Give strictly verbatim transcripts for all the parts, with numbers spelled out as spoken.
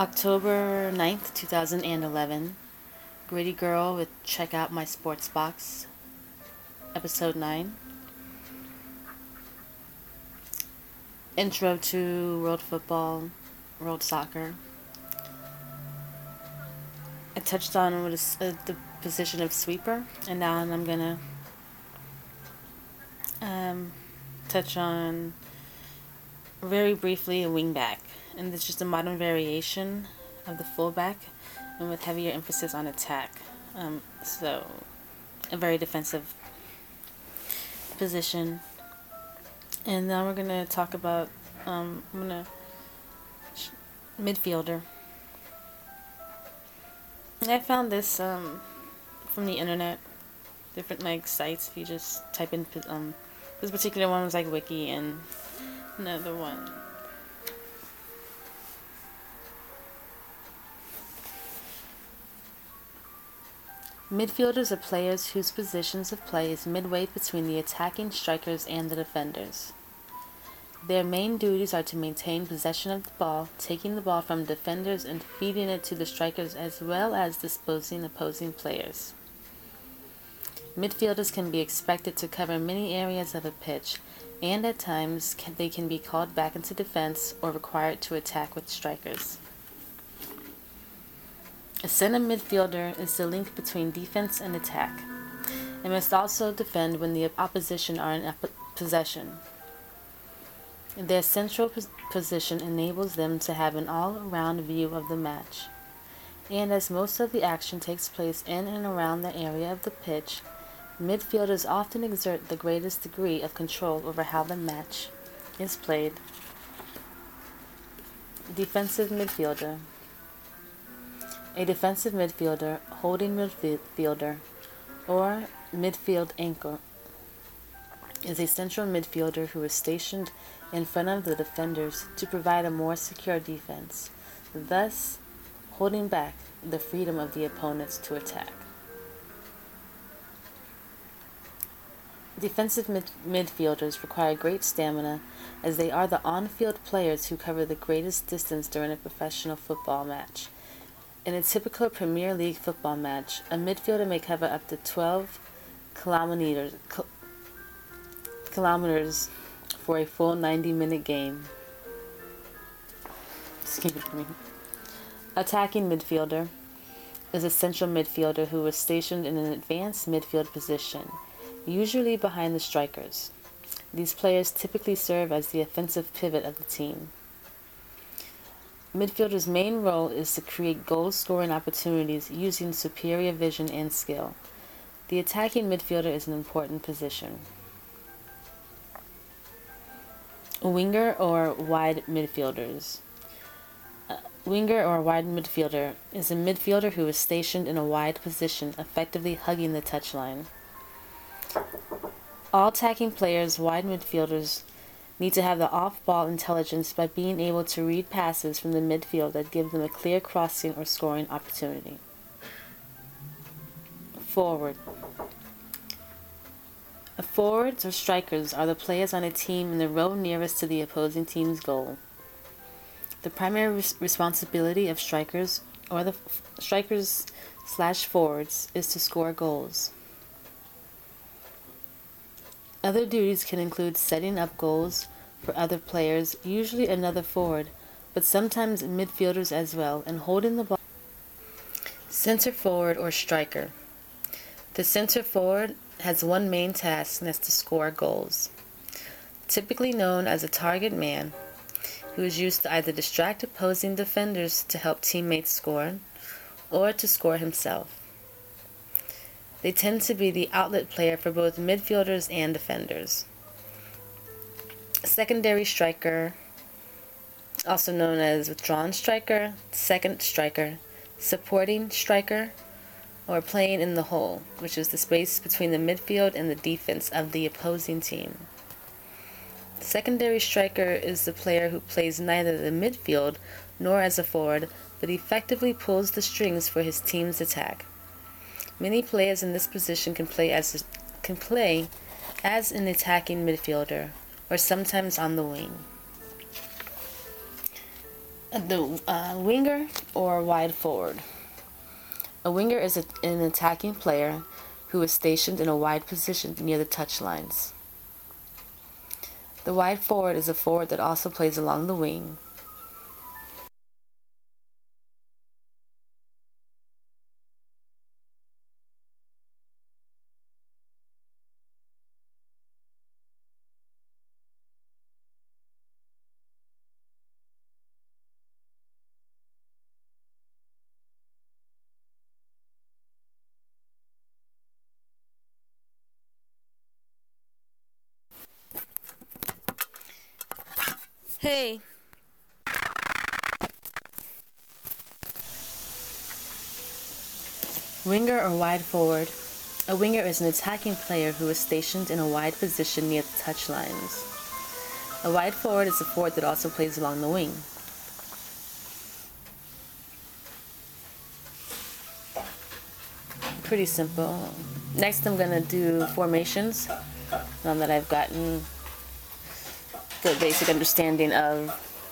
October ninth, two thousand eleven. Gritty Girl with Check Out My Sports Box, Episode nine. Intro to World Football, World Soccer. I touched on what is, uh, the position of sweeper, and now I'm gonna um, touch on very briefly a wingback, and it's just a modern variation of the fullback, and with heavier emphasis on attack. Um, so, a very defensive position. And now we're gonna talk about um, I'm gonna sh- midfielder. And I found this um, from the internet, different like sites. If you just type in um, this particular one was like Wiki, and another one. Midfielders are players whose positions of play is midway between the attacking strikers and the defenders. Their main duties are to maintain possession of the ball, taking the ball from defenders and feeding it to the strikers, as well as disposing opposing players. Midfielders can be expected to cover many areas of a pitch, and at times can, they can be called back into defense or required to attack with strikers. A center midfielder is the link between defense and attack, and must also defend when the opposition are in possession. Their central pos- position enables them to have an all-around view of the match, and as most of the action takes place in and around the area of the pitch, midfielders often exert the greatest degree of control over how the match is played. Defensive midfielder. A defensive midfielder, holding midfielder, or midfield anchor is a central midfielder who is stationed in front of the defenders to provide a more secure defense, thus holding back the freedom of the opponents to attack. Defensive mid- midfielders require great stamina, as they are the on-field players who cover the greatest distance during a professional football match. In a typical Premier League football match, a midfielder may cover up to twelve kilometers, kil- kilometers for a full ninety-minute game. Excuse me. Attacking midfielder is a central midfielder who is stationed in an advanced midfield position, usually behind the strikers. These players typically serve as the offensive pivot of the team. Midfielder's main role is to create goal-scoring opportunities using superior vision and skill. The attacking midfielder is an important position. Winger or wide midfielders. A winger or wide midfielder is a midfielder who is stationed in a wide position, effectively hugging the touchline. All attacking players, wide midfielders, need to have the off-ball intelligence by being able to read passes from the midfield that give them a clear crossing or scoring opportunity. Forward. Forwards or strikers are the players on a team in the row nearest to the opposing team's goal. The primary res- responsibility of strikers or the f- strikers slash forwards is to score goals. Other duties can include setting up goals for other players, usually another forward, but sometimes midfielders as well, and holding the ball. Center forward or striker. The center forward has one main task, and that's to score goals. Typically known as a target man, who is used to either distract opposing defenders to help teammates score, or to score himself. They tend to be the outlet player for both midfielders and defenders. Secondary striker, also known as withdrawn striker, second striker, supporting striker, or playing in the hole, which is the space between the midfield and the defense of the opposing team. Secondary striker is the player who plays neither the midfield nor as a forward, but effectively pulls the strings for his team's attack. Many players in this position can play as can play as an attacking midfielder, or sometimes on the wing. The uh, winger or wide forward. A winger is a, an attacking player who is stationed in a wide position near the touchlines. The wide forward is a forward that also plays along the wing. Hey. Winger or wide forward. A winger is an attacking player who is stationed in a wide position near the touchlines. A wide forward is a forward that also plays along the wing. Pretty simple. Next I'm going to do formations, now that I've gotten the basic understanding of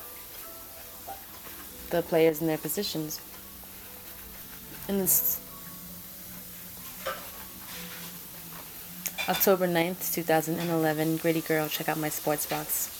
the players and their positions. And this October ninth, two thousand eleven, Gritty Girl. Check out my sports box.